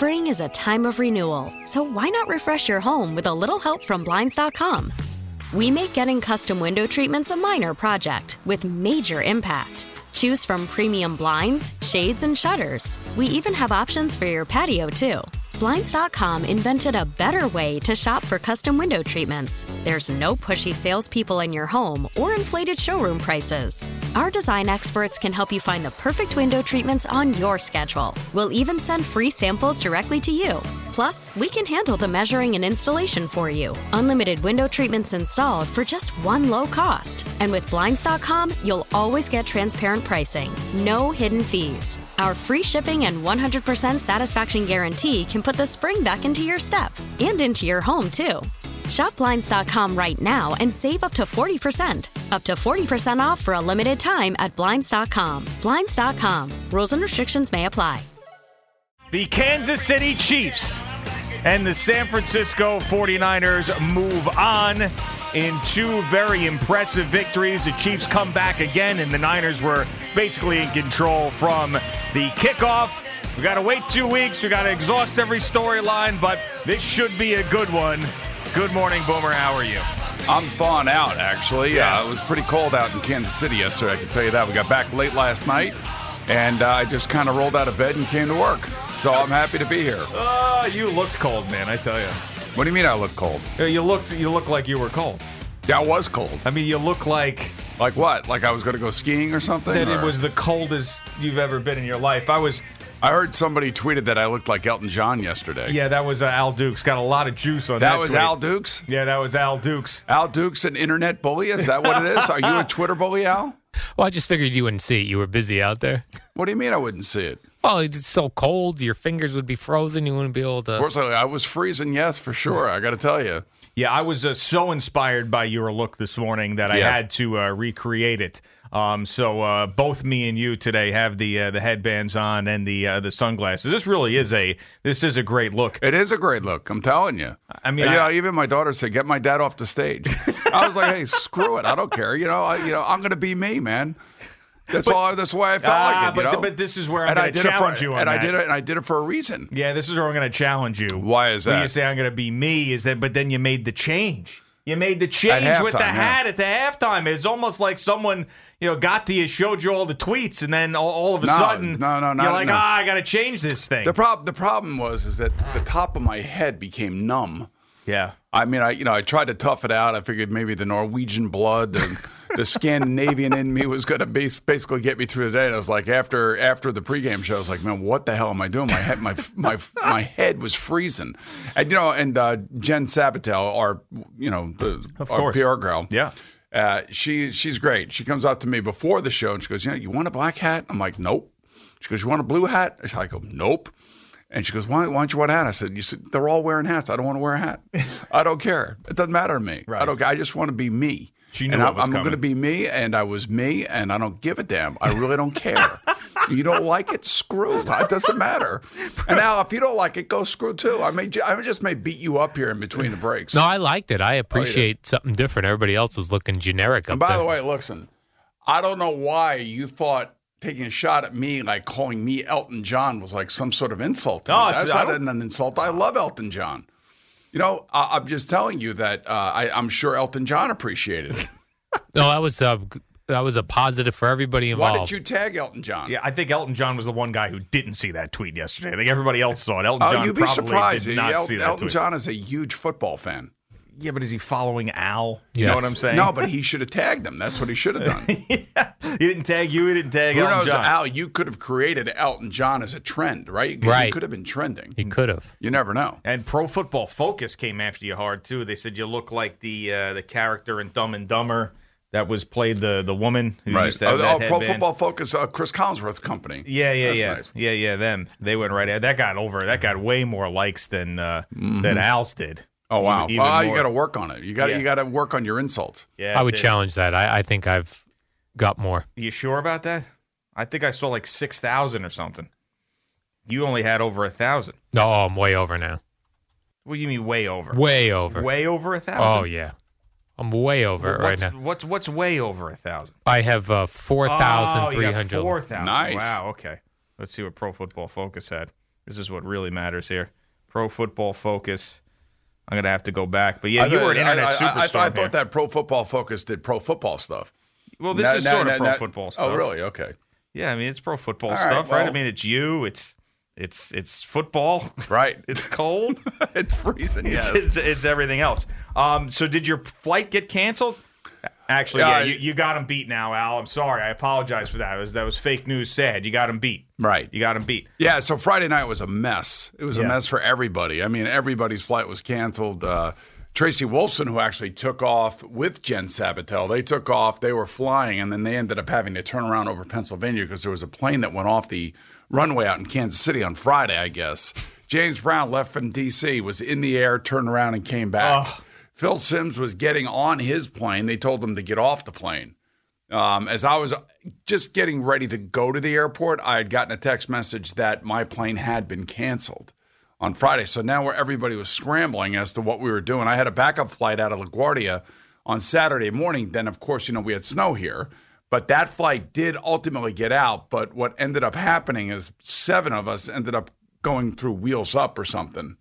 Spring is a time of renewal, so why not refresh your home with a little help from Blinds.com? We make getting custom window treatments a minor project with major impact. Choose from premium blinds, shades, and shutters. We even have options for your patio, too. Blinds.com invented a better way to shop for custom window treatments. There's no pushy salespeople in your home or inflated showroom prices. Our design experts can help you find the perfect window treatments on your schedule. We'll even send free samples directly to you. Plus, we can handle the measuring and installation for you. Unlimited window treatments installed for just one low cost. And with Blinds.com, you'll always get transparent pricing. No hidden fees. Our free shipping and 100% satisfaction guarantee can put the spring back into your step and into your home, too. Shop Blinds.com right now and save up to 40%. Up to 40% off for a limited time at Blinds.com. Blinds.com. Rules and restrictions may apply. The Kansas City Chiefs and the San Francisco 49ers move on in two very impressive victories. The Chiefs come back again, and the Niners were basically in control from the kickoff. We got to wait 2 weeks. We got to exhaust every storyline, but this should be a good one. Good morning, Boomer. How are you? I'm thawing out, actually. Yeah. It was pretty cold out in Kansas City yesterday, I can tell you that. We got back late last night, and I just kind of rolled out of bed and came to work. So I'm happy to be here. You looked cold, man, I tell you. What do you mean I look cold? You looked like you were cold. Yeah, I was cold. I mean, you look like... Like what? Like I was going to go skiing or something? That it was the coldest you've ever been in your life. I heard somebody tweeted that I looked like Elton John yesterday. Yeah, that was Al Dukes. Got a lot of juice on that. That was tweet. Al Dukes? Yeah, that was Al Dukes. Al Dukes, an internet bully? Is that what it is? Are you a Twitter bully, Al? Well, I just figured you wouldn't see it. You were busy out there. What do you mean I wouldn't see it? Well, it's so cold. Your fingers would be frozen. You wouldn't be able to. Of course, I was freezing, yes, for sure. I got to tell you. Yeah, I was so inspired by your look this morning that I had to recreate it. So both me and you today have the headbands on and the sunglasses. This really is a great look. It is a great look. I'm telling you. I mean, even my daughter said, "Get my dad off the stage." I was like, "Hey, screw it. I don't care. I'm going to be me, man." That's why I felt like it. But this is where I'm going to challenge you on that. I did it for a reason. Yeah, this is where I'm going to challenge you. Why is that? When you say I'm going to be me, but then you made the change. You made the change at with the halftime, hat at the halftime. It's almost like someone got to you, showed you all the tweets, and then all of a sudden you're like, I got to change this thing. The problem was that the top of my head became numb. Yeah. I mean, I tried to tough it out. I figured maybe the Norwegian blood and the Scandinavian in me was going to basically get me through the day. And I was like, after the pregame show, I was like, man, what the hell am I doing? My head was freezing. And Jen Sabatel, our PR girl, she's great. She comes up to me before the show and she goes, you want a black hat? I'm like, nope. She goes, you want a blue hat? I go, nope. And she goes, why don't you want a hat? I said, they're all wearing hats. I don't want to wear a hat. I don't care. It doesn't matter to me. Right. I don't care. I just want to be me. She knew I'm going to be me, and I was me, and I don't give a damn. I really don't care. You don't like it? Screw. It doesn't matter. And now, if you don't like it, go screw too. I just may beat you up here in between the breaks. No, I liked it. I appreciate something different. Everybody else was looking generic up And by there. the way, listen, I don't know why you thought taking a shot at me, like calling me Elton John, was like some sort of insult to me. That's not an insult. I love Elton John. I'm just telling you that I'm sure Elton John appreciated it. No, that was a positive for everybody involved. Why did you tag Elton John? Yeah, I think Elton John was the one guy who didn't see that tweet yesterday. I think everybody else saw it. Elton John you'd be probably surprised. did not see that Elton tweet. John is a huge football fan. Yeah, but is he following Al? You Yes. know what I'm saying? No, but he should have tagged him. That's what he should have done. Yeah. He didn't tag you. He didn't tag Who Elton knows, John. Al, you could have created Elton John as a trend, right? Right. He could have been trending. He could have. You never know. And Pro Football Focus came after you hard, too. They said you look like the character in Dumb and Dumber that was played the woman who used to have that Pro headband. Football Focus, Chris Collinsworth's company. Yeah. Nice. Yeah, them. They went right at that. Got way more likes than Al's did. Oh, wow. Even Well, more. you got to work on it. You got to work on your insults. Yeah, I would challenge that. I think I've got more. You sure about that? I think I saw like 6,000 or something. You only had over 1,000. No, I'm way over now. What do you mean way over? Way over. Way over 1,000? Oh, yeah. I'm way over it right now. What's way over 1,000? I have 4,300. 4,000. Nice. Wow, okay. Let's see what Pro Football Focus had. This is what really matters here. Pro Football Focus. I'm going to have to go back. But, yeah, you were an internet superstar. I thought that Pro Football Focus did pro football stuff. Well, this is sort of pro football stuff. Oh, really? Okay. Yeah, I mean, it's pro football stuff, right? I mean, it's you. It's football. Right. It's cold. It's freezing, yes. It's everything else. So did your flight get canceled? Actually, you got him beat now, Al. I'm sorry. I apologize for that. That was fake news sad. You got him beat. Right. You got him beat. Yeah, so Friday night was a mess. It was a mess for everybody. I mean, everybody's flight was canceled. Tracy Wolfson, who actually took off with Jen Sabatel, they took off. They were flying, and then they ended up having to turn around over Pennsylvania because there was a plane that went off the runway out in Kansas City on Friday, I guess. James Brown left from D.C., was in the air, turned around, and came back. Oh. Phil Simms was getting on his plane. They told him to get off the plane. As I was just getting ready to go to the airport, I had gotten a text message that my plane had been canceled on Friday. So now everybody was scrambling as to what we were doing. I had a backup flight out of LaGuardia on Saturday morning. Then, of course, we had snow here. But that flight did ultimately get out. But what ended up happening is 7 of us ended up going through Wheels Up or something.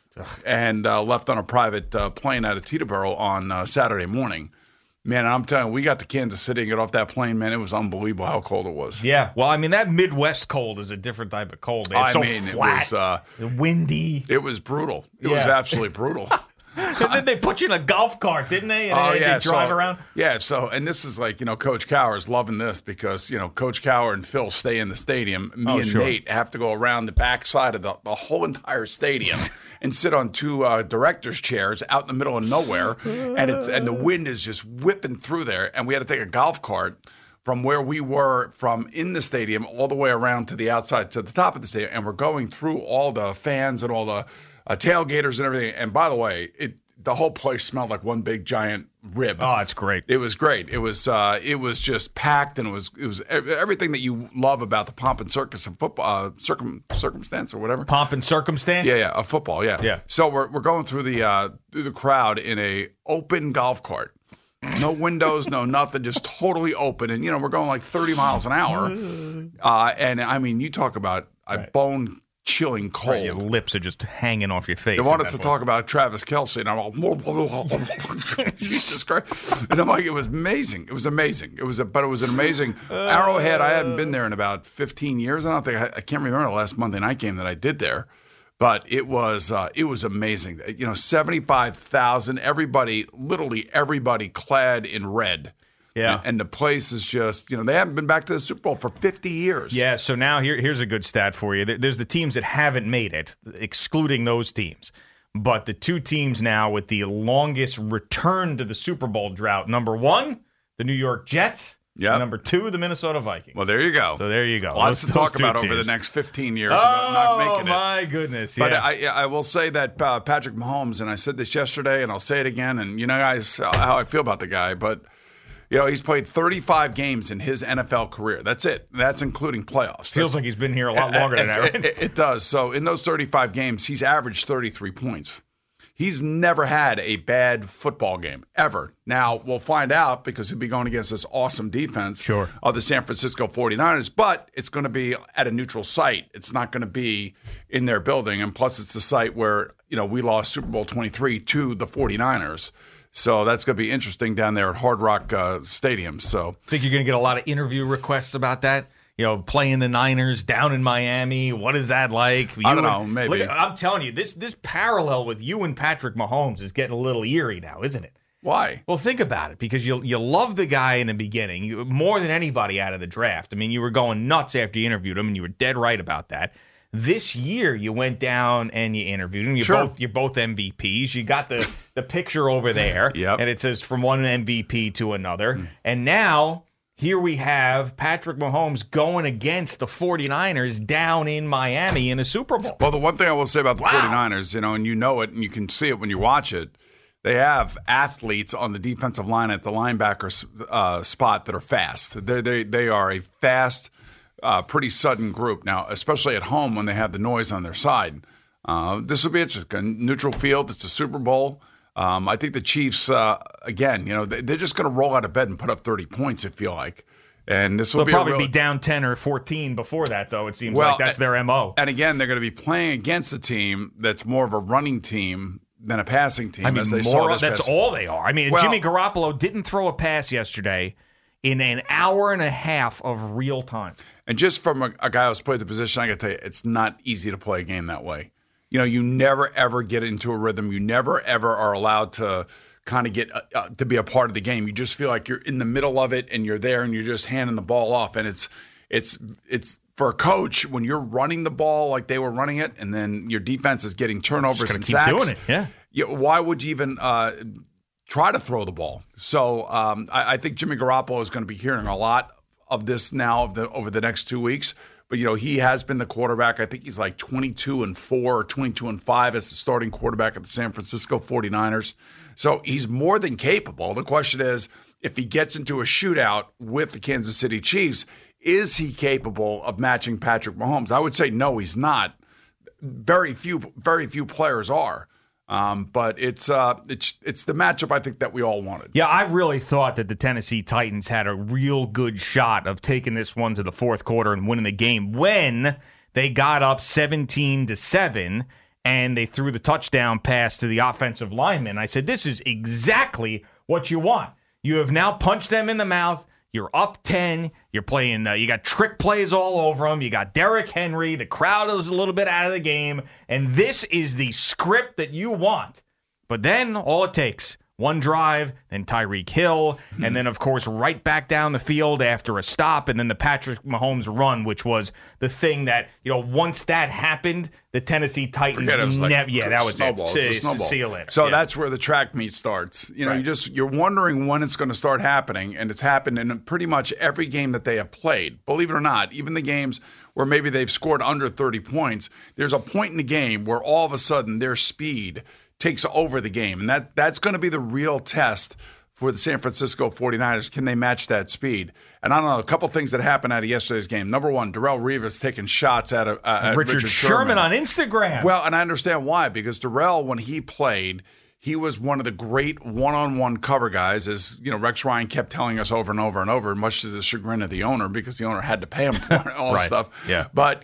And left on a private plane out of Teterboro on Saturday morning. Man, I'm telling you, we got to Kansas City and get off that plane, man. It was unbelievable how cold it was. Yeah, well, I mean, that Midwest cold is a different type of cold. It's flat, it was windy. It was brutal. It was absolutely brutal. And then they put you in a golf cart, didn't they? And they drive around? Yeah, and this is like, Coach Cowher is loving this because, Coach Cowher and Phil stay in the stadium. Me and Nate have to go around the backside of the whole entire stadium and sit on 2 director's chairs out in the middle of nowhere. And the wind is just whipping through there. And we had to take a golf cart from where we were from in the stadium all the way around to the outside, to the top of the stadium. And we're going through all the fans and all the tailgaters and everything. And by the way, the whole place smelled like one big giant rib. Oh, it's great. It was great. It was just packed, and it was everything that you love about the pomp and circus of football, circumstance or whatever. Pomp and circumstance. Yeah, of football. Yeah. So we're going through the crowd in a open golf cart. No windows, no nothing, just totally open. And, we're going like 30 miles an hour. And, I mean, you talk about a bone-chilling cold. Right, your lips are just hanging off your face. They want us to talk about Travis Kelce, and I'm all, Jesus Christ. And I'm like, it was amazing. It was amazing. But it was an amazing Arrowhead. I hadn't been there in about 15 years. I can't remember the last Monday night game that I did there. But it was amazing. 75,000, literally everybody clad in red. Yeah. And the place is just, they haven't been back to the Super Bowl for 50 years. Yeah, so now here's a good stat for you. There's the teams that haven't made it, excluding those teams. But the 2 teams now with the longest return to the Super Bowl drought. Number 1, the New York Jets. Yep. Number 2, the Minnesota Vikings. Well, there you go. So there you go. Lots to talk about over the next 15 years about not making it. Oh, my goodness. But I will say that Patrick Mahomes, and I said this yesterday, and I'll say it again, and guys how I feel about the guy, but he's played 35 games in his NFL career. That's it. That's including playoffs. Feels like he's been here a lot longer than that, right? It does. So in those 35 games, he's averaged 33 points. He's never had a bad football game, ever. Now, we'll find out because he'll be going against this awesome defense of the San Francisco 49ers, but it's going to be at a neutral site. It's not going to be in their building, and plus it's the site where, we lost Super Bowl 23 to the 49ers. So that's going to be interesting down there at Hard Rock Stadium. So, think you're going to get a lot of interview requests about that? Playing the Niners down in Miami. What is that like? I don't know. Maybe. I'm telling you, this parallel with you and Patrick Mahomes is getting a little eerie now, isn't it? Why? Well, think about it, because you love the guy in the beginning more than anybody out of the draft. I mean, you were going nuts after you interviewed him, and you were dead right about that. This year, you went down and you interviewed him. You're both MVPs. You got the picture over there, yep. And it says from one MVP to another. And now, here we have Patrick Mahomes going against the 49ers down in Miami in a Super Bowl. Well, the one thing I will say about the 49ers, and you know it, and you can see it when you watch it, they have athletes on the defensive line at the linebacker spot that are fast. They are a fast, pretty sudden group. Now, especially at home when they have the noise on their side. This will be interesting. Neutral field, it's a Super Bowl. I think the Chiefs, again, they're just going to roll out of bed and put up 30 points, I feel like. And this will They'll probably be down 10 or 14 before that, though. It seems like that's their MO. And again, they're going to be playing against a team that's more of a running team than a passing team. I mean, as they saw this that's all they are. I mean, Jimmy Garoppolo didn't throw a pass yesterday in an hour and a half of real time. And just from a guy who's played the position, I got to tell you, it's not easy to play a game that way. You never, ever get into a rhythm. You never, ever are allowed to kind of get to be a part of the game. You just feel like you're in the middle of it and you're there and you're just handing the ball off. And it's for a coach, when you're running the ball like they were running it and then your defense is getting turnovers and sacks. Keep doing it, yeah. Why would you even try to throw the ball? So I think Jimmy Garoppolo is going to be hearing a lot of this now over the next 2 weeks. But, he has been the quarterback. I think he's like 22-4 or 22-5 as the starting quarterback at the San Francisco 49ers. So he's more than capable. The question is, if he gets into a shootout with the Kansas City Chiefs, is he capable of matching Patrick Mahomes? I would say no, he's not. Very few players are. But it's the matchup I think that we all wanted. Yeah, I really thought that the Tennessee Titans had a real good shot of taking this one to the fourth quarter and winning the game when they got up 17-7 and they threw the touchdown pass to the offensive lineman. I said, this is exactly what you want. You have now punched them in the mouth. You're up 10. You're playing. You got trick plays all over them. You got Derrick Henry. The crowd is a little bit out of the game. And this is the script that you want. But then all it takes, one drive, then Tyreek Hill, and then, of course, right back down the field after a stop, and then the Patrick Mahomes run, which was the thing that, once that happened, the Tennessee Titans that was it. See you later. So that's where the track meet starts. Right. You're wondering when it's going to start happening, and it's happened in pretty much every game that they have played. Believe it or not, even the games where maybe they've scored under 30 points, there's a point in the game where all of a sudden their speed takes over the game. And that's going to be the real test for the San Francisco 49ers. Can they match that speed? And I don't know, a couple things that happened out of yesterday's game. Number one, Darrelle Revis taking shots at Richard Sherman on Instagram. Well, and I understand why, because Darrelle, when he played, he was one of the great one-on-one cover guys, as Rex Ryan kept telling us over and over and over, much to the chagrin of the owner, because the owner had to pay him for it, all this stuff. Yeah. But,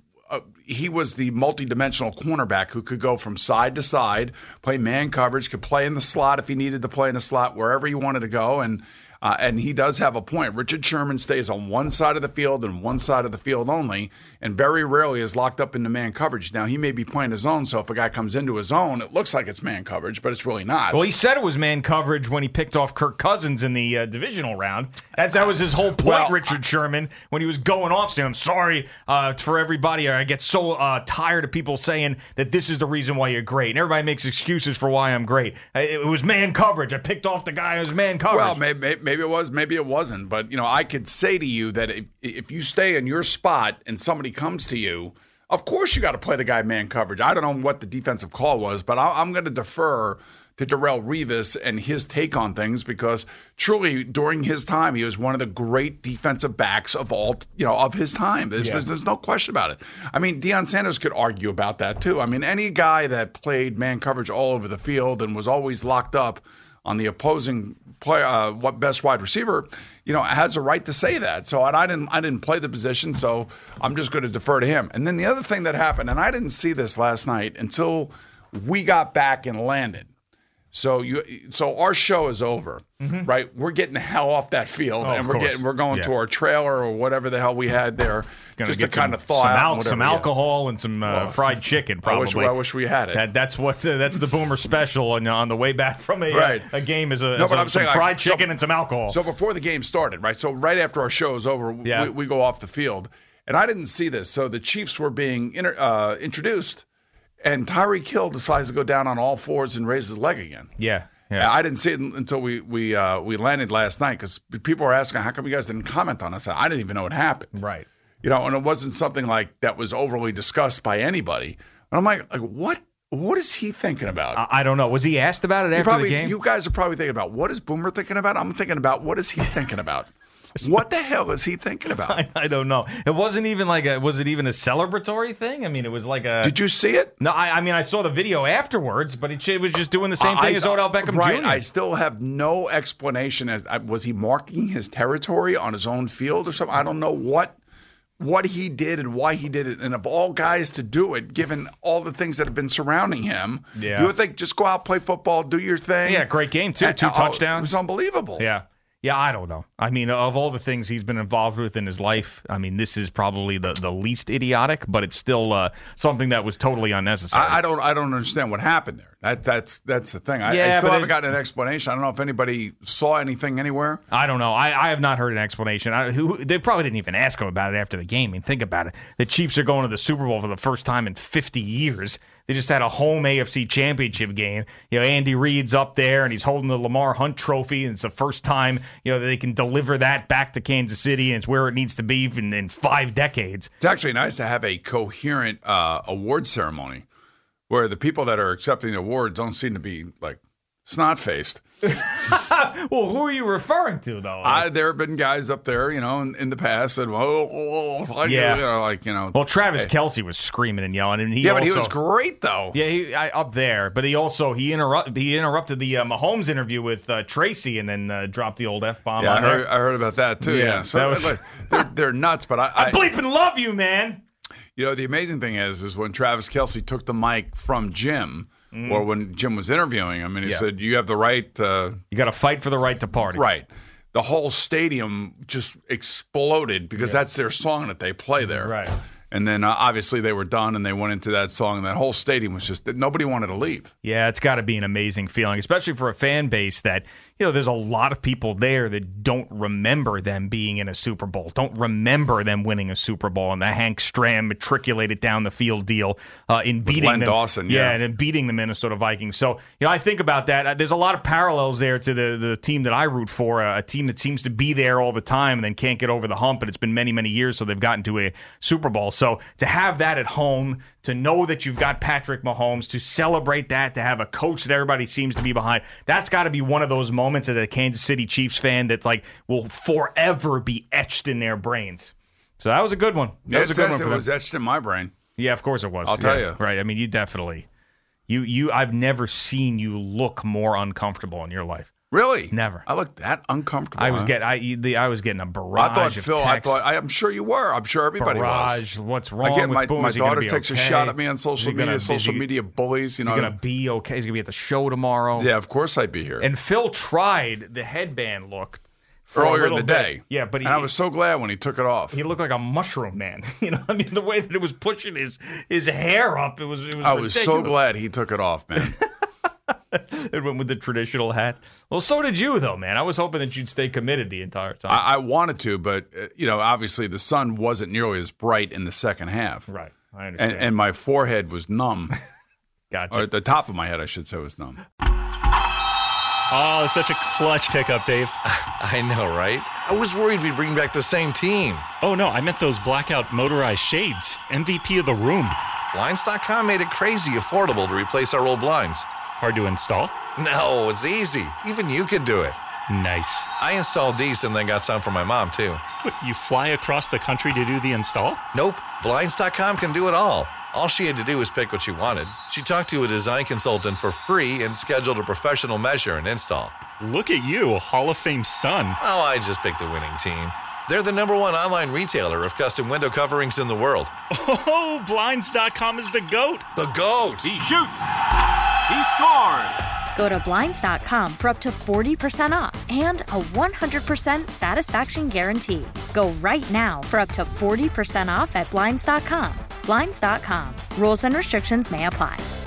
he was the multi-dimensional cornerback who could go from side to side, play man coverage, could play in the slot if he needed to play in the slot, wherever he wanted to go. And he does have a point. Richard Sherman stays on one side of the field and one side of the field only, and very rarely is locked up into man coverage. Now, he may be playing his zone, so if a guy comes into his zone, it looks like it's man coverage, but it's really not. Well, he said it was man coverage when he picked off Kirk Cousins in the divisional round. That was his whole point, Richard Sherman, when he was going off saying, I'm sorry for everybody. I get so tired of people saying that this is the reason why you're great. And everybody makes excuses for why I'm great. It was man coverage. I picked off the guy who was man coverage. Well, maybe it was, maybe it wasn't. But, I could say to you that if you stay in your spot and somebody comes to you, of course you got to play the guy man coverage. I don't know what the defensive call was, but I'm going to defer to Darrelle Revis and his take on things, because truly during his time, he was one of the great defensive backs of all, of his time. There's no question about it. I mean, Deion Sanders could argue about that too. I mean, any guy that played man coverage all over the field and was always locked up on the opposing best wide receiver, has a right to say that. So I didn't play the position, so I'm just going to defer to him. And then the other thing that happened, and I didn't see this last night until we got back and landed. So our show is over, right? We're getting the hell off that field, and we're going to our trailer or whatever the hell we had there, just to kind of thaw out some alcohol and some fried chicken. Probably. I wish we had it. That's the Boomer special on the way back from a game is some fried chicken and some alcohol. So before the game started, right? So right after our show is over, we go off the field, and I didn't see this. So the Chiefs were being introduced. And Tyreek Hill decides to go down on all fours and raise his leg again. Yeah. I didn't see it until we landed last night, because people were asking, how come you guys didn't comment on this? I didn't even know it happened. Right. And it wasn't something like that was overly discussed by anybody. And I'm like what is he thinking about? I don't know. Was he asked about it after the game? You guys are probably thinking about, what is Boomer thinking about? I'm thinking about, what is he thinking about? What the hell was he thinking about? I don't know. It wasn't even was it even a celebratory thing? I mean, it was like a... Did you see it? No, I mean, I saw the video afterwards, but it was just doing the same thing as Odell Beckham right, Jr. I still have no explanation. Was he marking his territory on his own field or something? I don't know what he did and why he did it. And of all guys to do it, given all the things that have been surrounding him, you would think just go out, play football, do your thing. Yeah, great game, too. 2 touchdowns. It was unbelievable. Yeah, I don't know. I mean, of all the things he's been involved with in his life, I mean, this is probably the least idiotic, but it's still something that was totally unnecessary. I don't understand what happened there. That's the thing. I still haven't gotten an explanation. I don't know if anybody saw anything anywhere. I don't know. I have not heard an explanation. They probably didn't even ask him about it after the game. I mean, think about it. The Chiefs are going to the Super Bowl for the first time in 50 years. They just had a home AFC championship game. You know, Andy Reid's up there, and he's holding the Lamar Hunt trophy, and it's the first time, that they can deliver that back to Kansas City, and it's where it needs to be in 5 decades. It's actually nice to have a coherent award ceremony where the people that are accepting the awards don't seem to be, like, snot-faced. Well, who are you referring to, though? There have been guys up there, in the past that, Well, Travis Kelce was screaming and yelling, and but he was great though. Yeah, up there, but he interrupted the Mahomes interview with Tracy, and then dropped the old F-bomb. Yeah, I heard about that too. Yeah, so they're nuts, but I bleeping love you, man. The amazing thing is when Travis Kelce took the mic from Jim. Or when Jim was interviewing him, and he said, you have the right... you got to fight for the right to party. Right. The whole stadium just exploded because that's their song that they play there. Right. And then, obviously, they were done, and they went into that song, and that whole stadium was just... Nobody wanted to leave. Yeah, it's got to be an amazing feeling, especially for a fan base that... there's a lot of people there that don't remember them being in a Super Bowl, don't remember them winning a Super Bowl, and the Hank Stram matriculated down the field deal in beating Len them. Dawson, and in beating the Minnesota Vikings. So, I think about that. There's a lot of parallels there to the team that I root for, a team that seems to be there all the time and then can't get over the hump, and it's been many, many years so they've gotten to a Super Bowl. So to have that at home, to know that you've got Patrick Mahomes, to celebrate that, to have a coach that everybody seems to be behind, that's got to be one of those moments as a Kansas City Chiefs fan that's will forever be etched in their brains. So that was a good one. That was a good one for them. It was etched in my brain. Yeah, of course it was. I'll tell you. Right. I mean, you definitely. I've never seen you look more uncomfortable in your life. Really? Never. I looked that uncomfortable. I was getting a barrage of texts. I'm sure you were. I'm sure everybody was. What's wrong with Boo? My daughter takes a shot at me on social media. Social media bullies. He's going to be okay. He's going to be at the show tomorrow. Yeah, of course I'd be here. And Phil tried the headband look earlier in the day. Yeah, but I was so glad when he took it off. He looked like a mushroom man. The way that it was pushing his hair up, it was ridiculous. I was so glad he took it off, man. It went with the traditional hat. Well, so did you, though, man. I was hoping that you'd stay committed the entire time. I wanted to, but, obviously the sun wasn't nearly as bright in the second half. Right. I understand. And my forehead was numb. Gotcha. Or the top of my head, I should say, was numb. Oh, such a clutch pickup, Dave. I know, right? I was worried we'd bring back the same team. Oh, no, I meant those blackout motorized shades. MVP of the room. Blinds.com made it crazy affordable to replace our old blinds. Hard to install? No, it's easy. Even you could do it. Nice. I installed these and then got some for my mom, too. What, you fly across the country to do the install? Nope. Blinds.com can do it all. All she had to do was pick what she wanted. She talked to a design consultant for free and scheduled a professional measure and install. Look at you, a Hall of Fame son. Oh, I just picked the winning team. They're the #1 online retailer of custom window coverings in the world. Oh, Blinds.com is the GOAT. The GOAT. He shoots. He scores. Go to Blinds.com for up to 40% off and a 100% satisfaction guarantee. Go right now for up to 40% off at Blinds.com. Blinds.com. Rules and restrictions may apply.